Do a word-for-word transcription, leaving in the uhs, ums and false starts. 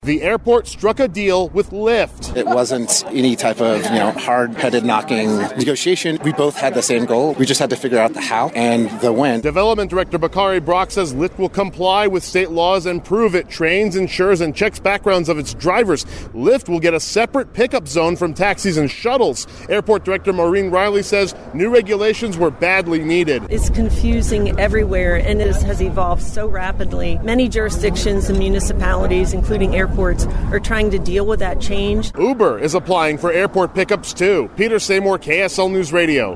The airport struck a deal with Lyft. It wasn't any type of, you know, hard-headed knocking negotiation. We both had the same goal. We just had to figure out the how and the when. Development Director Bakari Brock says Lyft will comply with state laws and prove it trains, insures, and checks backgrounds of its drivers. Lyft will get a separate pickup zone from taxis and shuttles. Airport Director Maureen Riley says new regulations were badly needed. It's confusing everywhere, and it has evolved so rapidly. Many jurisdictions and municipalities, including airports, are trying to deal with that change. Uber is applying for airport pickups too. Peter Seymour, K S L News Radio.